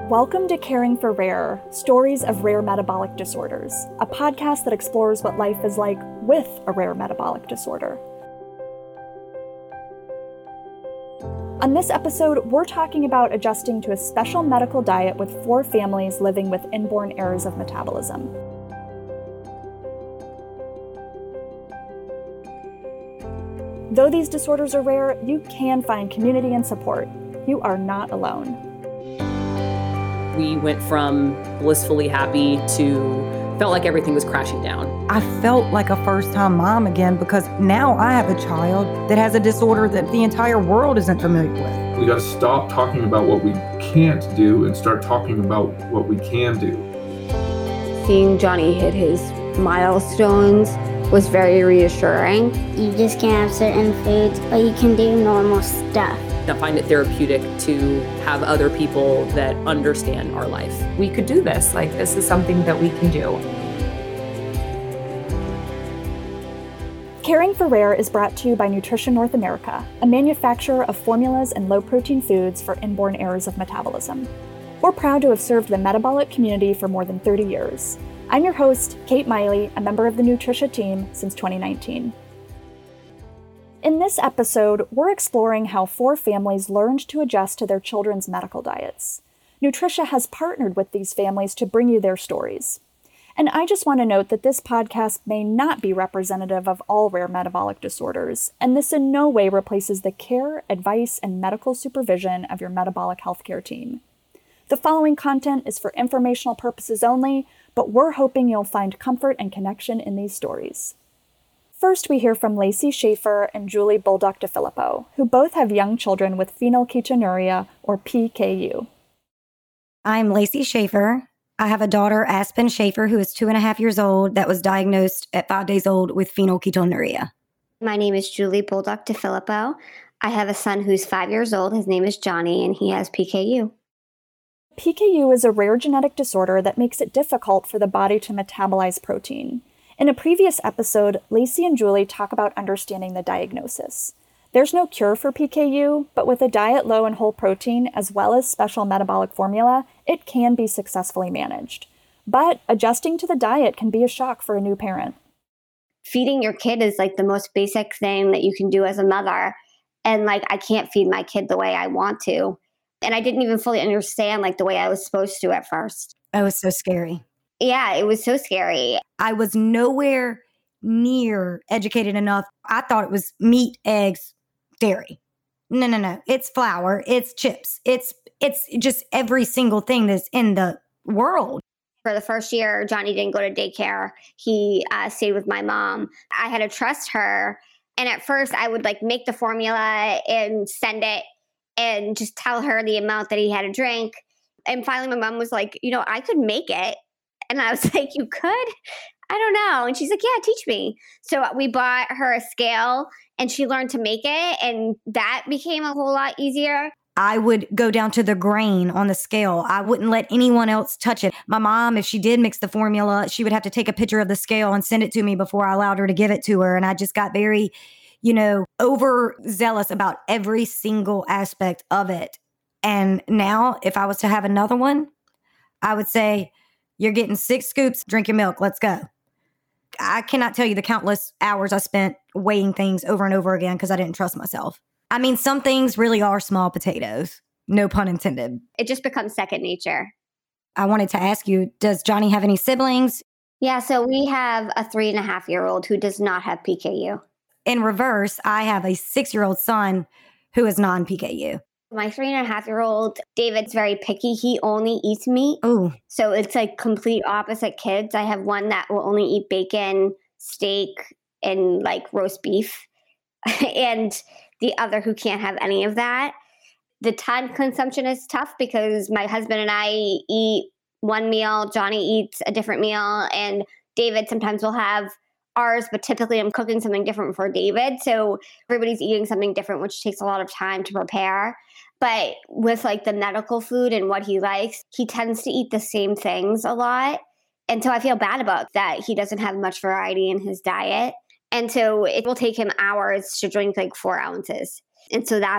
Welcome to Caring for Rare, Stories of Rare Metabolic Disorders, a podcast that explores what life is like with a rare metabolic disorder. On this episode, we're talking about adjusting to a special medical diet with 4 families living with inborn errors of metabolism. Though these disorders are rare, you can find community and support. You are not alone. We went from blissfully happy to felt like everything was crashing down. I felt like a first-time mom again because now I have a child that has a disorder that the entire world isn't familiar with. We got to stop talking about what we can't do and start talking about what we can do. Seeing Johnny hit his milestones was very reassuring. You just can't have certain foods, but you can do normal stuff. I find it therapeutic to have other people that understand our life. We could do this. This is something that we can do. Caring for Rare is brought to you by Nutrition North America, a manufacturer of formulas and low-protein foods for inborn errors of metabolism. We're proud to have served the metabolic community for more than 30 years. I'm your host, Kate Miley, a member of the Nutrition team since 2019. In this episode, we're exploring how 4 families learned to adjust to their children's medical diets. Nutrition has partnered with these families to bring you their stories. And I just want to note that this podcast may not be representative of all rare metabolic disorders, and this in no way replaces the care, advice, and medical supervision of your metabolic healthcare team. The following content is for informational purposes only, but we're hoping you'll find comfort and connection in these stories. First, we hear from Lacey Schaefer and Julie Bulldog DeFilippo, who both have young children with phenylketonuria, or PKU. I'm Lacey Schaefer. I have a daughter, Aspen Schaefer, who is 2.5 years old, that was diagnosed at 5 days old with phenylketonuria. My name is Julie Bulldog DeFilippo. I have a son who's 5 years old. His name is Johnny, and he has PKU. PKU is a rare genetic disorder that makes it difficult for the body to metabolize protein. In a previous episode, Lacey and Julie talk about understanding the diagnosis. There's no cure for PKU, but with a diet low in whole protein as well as special metabolic formula, it can be successfully managed. But adjusting to the diet can be a shock for a new parent. Feeding your kid is the most basic thing that you can do as a mother. And I can't feed my kid the way I want to. And I didn't even fully understand the way I was supposed to at first. Oh, it's so scary. Yeah, it was so scary. I was nowhere near educated enough. I thought it was meat, eggs, dairy. No. It's flour. It's chips. It's just every single thing that's in the world. For the first year, Johnny didn't go to daycare. He stayed with my mom. I had to trust her. And at first, I would make the formula and send it and just tell her the amount that he had to drink. And finally, my mom was like, I could make it. And I was like, you could? I don't know. And she's like, yeah, teach me. So we bought her a scale and she learned to make it. And that became a whole lot easier. I would go down to the grain on the scale. I wouldn't let anyone else touch it. My mom, if she did mix the formula, she would have to take a picture of the scale and send it to me before I allowed her to give it to her. And I just got very, overzealous about every single aspect of it. And now if I was to have another one, I would say, you're getting 6 scoops, drink your milk, let's go. I cannot tell you the countless hours I spent weighing things over and over again because I didn't trust myself. I mean, some things really are small potatoes, no pun intended. It just becomes second nature. I wanted to ask you, does Johnny have any siblings? Yeah, so we have a 3.5-year-old who does not have PKU. In reverse, I have a 6-year-old son who is non-PKU. My 3.5-year-old, David's very picky. He only eats meat. Ooh. So it's complete opposite kids. I have one that will only eat bacon, steak, and roast beef. And the other who can't have any of that. The time consumption is tough because my husband and I eat one meal. Johnny eats a different meal. And David sometimes will have ours, but typically I'm cooking something different for David. So everybody's eating something different, which takes a lot of time to prepare. But with the medical food and what he likes, he tends to eat the same things a lot. And so I feel bad about that. He doesn't have much variety in his diet. And so it will take him hours to drink 4 ounces. And so that's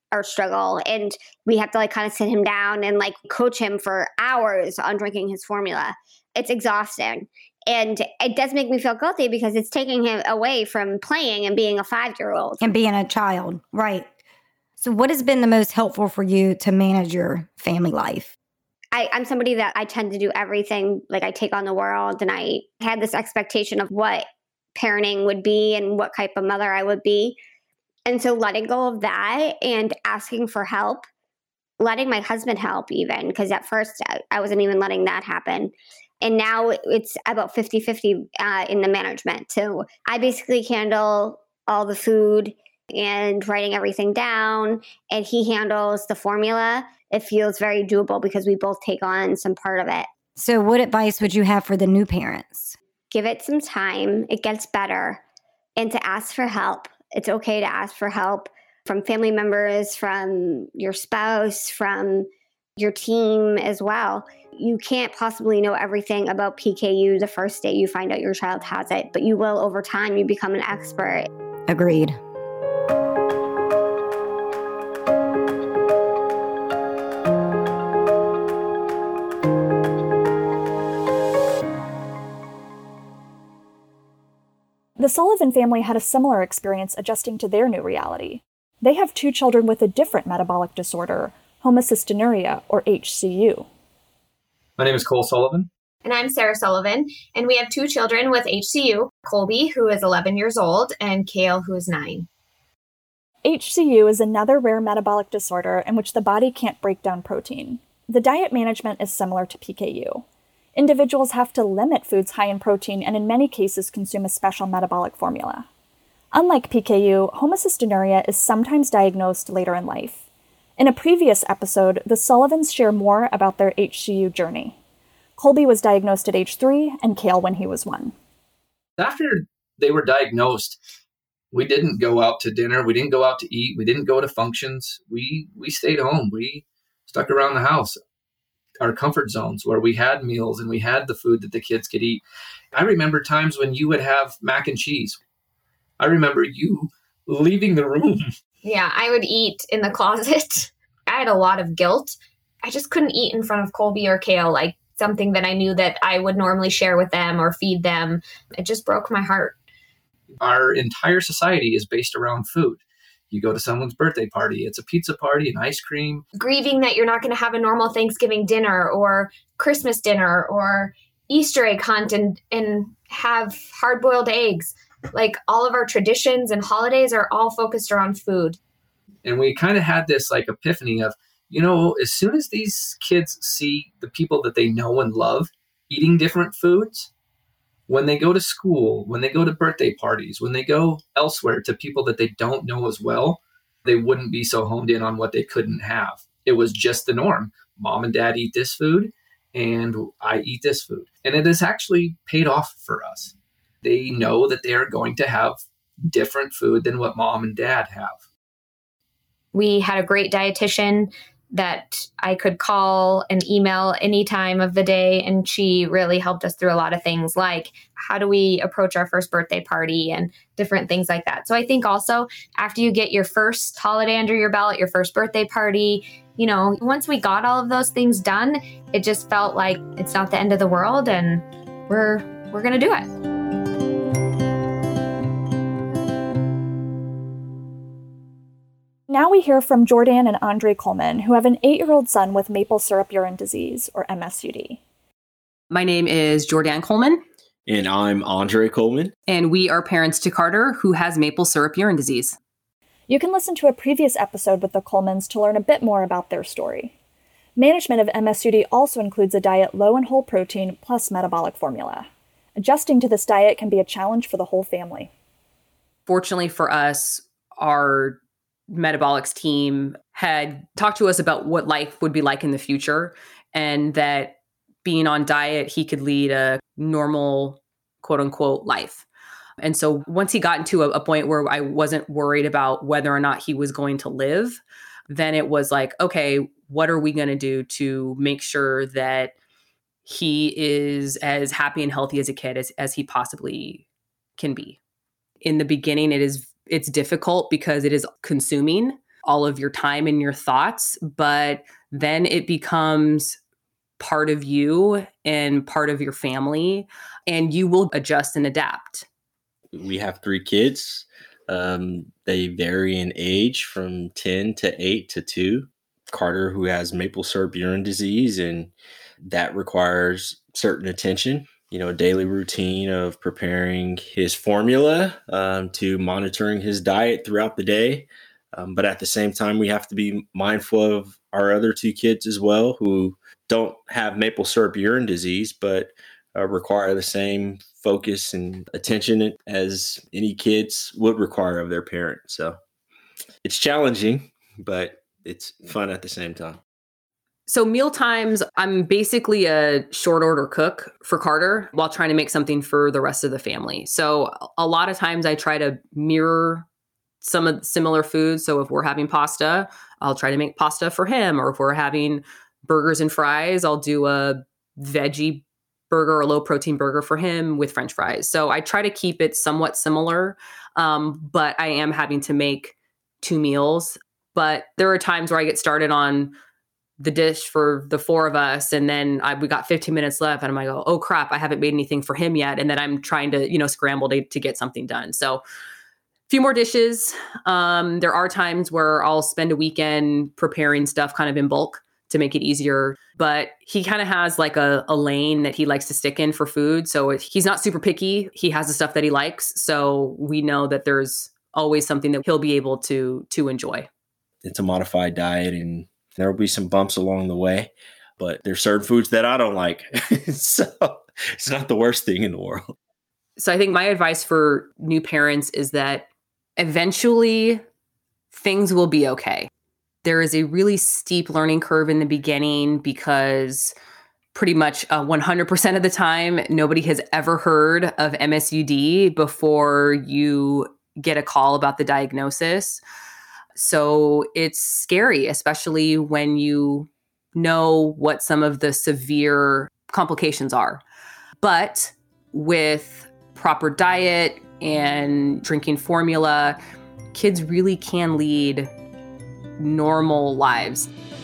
our struggle. And we have to like kind of sit him down and like coach him for hours on drinking his formula. It's exhausting. And it does make me feel guilty because it's taking him away from playing and being a 5-year-old. And being a child, right. So what has been the most helpful for you to manage your family life? I'm somebody that I tend to do everything. Like I take on the world, and I had this expectation of what parenting would be and what type of mother I would be. And so letting go of that and asking for help, letting my husband help even, because at first I wasn't even letting that happen. And now it's about 50-50 in the management. So I basically handle all the food and writing everything down, and he handles the formula. It feels very doable because we both take on some part of it. So what advice would you have for the new parents? Give it some time. It gets better. And to ask for help. It's okay to ask for help from family members, from your spouse, from your team as well. You can't possibly know everything about PKU the first day you find out your child has it, but you will over time. You become an expert. Agreed. The Sullivan family had a similar experience adjusting to their new reality. They have 2 children with a different metabolic disorder, homocystinuria, or HCU. My name is Cole Sullivan. And I'm Sarah Sullivan, and we have 2 children with HCU, Colby, who is 11 years old, and Kale, who is 9. HCU is another rare metabolic disorder in which the body can't break down protein. The diet management is similar to PKU. Individuals have to limit foods high in protein and in many cases consume a special metabolic formula. Unlike PKU, homocystinuria is sometimes diagnosed later in life. In a previous episode, the Sullivans share more about their HCU journey. Colby was diagnosed at age 3 and Kale when he was 1. After they were diagnosed, we didn't go out to dinner. We didn't go out to eat. We didn't go to functions. We stayed home. We stuck around the house, our comfort zones where we had meals and we had the food that the kids could eat. I remember times when you would have mac and cheese. I remember you leaving the room. Yeah, I would eat in the closet. I had a lot of guilt. I just couldn't eat in front of Colby or Kale, like something that I knew that I would normally share with them or feed them. It just broke my heart. Our entire society is based around food. You go to someone's birthday party, it's a pizza party and ice cream. Grieving that you're not going to have a normal Thanksgiving dinner or Christmas dinner or Easter egg hunt and have hard-boiled eggs. Like all of our traditions and holidays are all focused around food. And we kind of had this like epiphany of, you know, as soon as these kids see the people that they know and love eating different foods, when they go to school, when they go to birthday parties, when they go elsewhere to people that they don't know as well, they wouldn't be so honed in on what they couldn't have. It was just the norm. Mom and dad eat this food and I eat this food. And it has actually paid off for us. They know that they're going to have different food than what mom and dad have. We had a great dietitian that I could call and email any time of the day. And she really helped us through a lot of things like how do we approach our first birthday party and different things like that. So I think also after you get your first holiday under your belt, your first birthday party, you know, once we got all of those things done, it just felt like it's not the end of the world and we're going to do it. Now we hear from Jordan and Andre Coleman, who have an 8-year-old son with maple syrup urine disease, or MSUD. My name is Jordan Coleman. And I'm Andre Coleman. And we are parents to Carter, who has maple syrup urine disease. You can listen to a previous episode with the Colemans to learn a bit more about their story. Management of MSUD also includes a diet low in whole protein plus metabolic formula. Adjusting to this diet can be a challenge for the whole family. Fortunately for us, our metabolics team had talked to us about what life would be like in the future and that being on diet, he could lead a normal, quote unquote, life. And so once he got into a point where I wasn't worried about whether or not he was going to live, then it was like, okay, what are we going to do to make sure that he is as happy and healthy as a kid as he possibly can be? In the beginning, it's difficult because it is consuming all of your time and your thoughts, but then it becomes part of you and part of your family, and you will adjust and adapt. We have 3 kids. They vary in age from 10 to 8 to 2. Carter, who has maple syrup urine disease, and that requires certain attention, a daily routine of preparing his formula, to monitoring his diet throughout the day. But at the same time, we have to be mindful of our other 2 kids as well, who don't have maple syrup urine disease, but require the same focus and attention as any kids would require of their parent. So it's challenging, but it's fun at the same time. So meal times, I'm basically a short order cook for Carter while trying to make something for the rest of the family. So a lot of times I try to mirror some of the similar foods. So if we're having pasta, I'll try to make pasta for him. Or if we're having burgers and fries, I'll do a veggie burger or low protein burger for him with French fries. So I try to keep it somewhat similar, but I am having to make 2 meals. But there are times where I get started on the dish for the 4 of us, and then we got 15 minutes left, and I'm like, oh crap, I haven't made anything for him yet. And then I'm trying to, scramble to get something done. So a few more dishes. There are times where I'll spend a weekend preparing stuff kind of in bulk to make it easier. But he kind of has like a lane that he likes to stick in for food. So he's not super picky. He has the stuff that he likes. So we know that there's always something that he'll be able to enjoy. It's a modified diet, and there will be some bumps along the way, but there's certain foods that I don't like. So it's not the worst thing in the world. So I think my advice for new parents is that eventually things will be okay. There is a really steep learning curve in the beginning because pretty much 100% of the time, nobody has ever heard of MSUD before you get a call about the diagnosis. So it's scary, especially when you know what some of the severe complications are. But with proper diet and drinking formula, kids really can lead normal lives.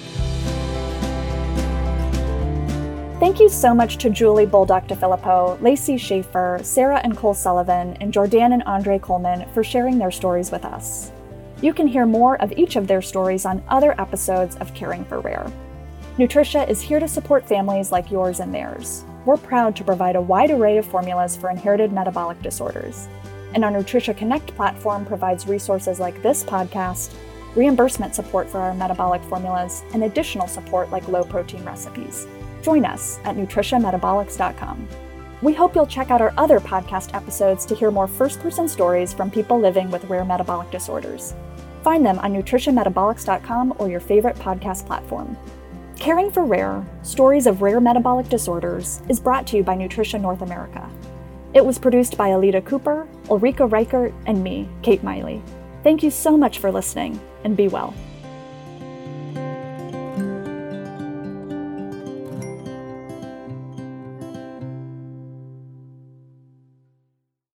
Thank you so much to Julie Bulldog DeFilippo, Lacey Schaefer, Sarah and Cole Sullivan, and Jordan and Andre Coleman for sharing their stories with us. You can hear more of each of their stories on other episodes of Caring for Rare. Nutritia is here to support families like yours and theirs. We're proud to provide a wide array of formulas for inherited metabolic disorders. And our Nutritia Connect platform provides resources like this podcast, reimbursement support for our metabolic formulas, and additional support like low-protein recipes. Join us at nutritiametabolics.com. We hope you'll check out our other podcast episodes to hear more first-person stories from people living with rare metabolic disorders. Find them on nutritiametabolics.com or your favorite podcast platform. Caring for Rare, Stories of Rare Metabolic Disorders is brought to you by Nutrition North America. It was produced by Alita Cooper, Ulrika Reichert, and me, Kate Miley. Thank you so much for listening, and be well.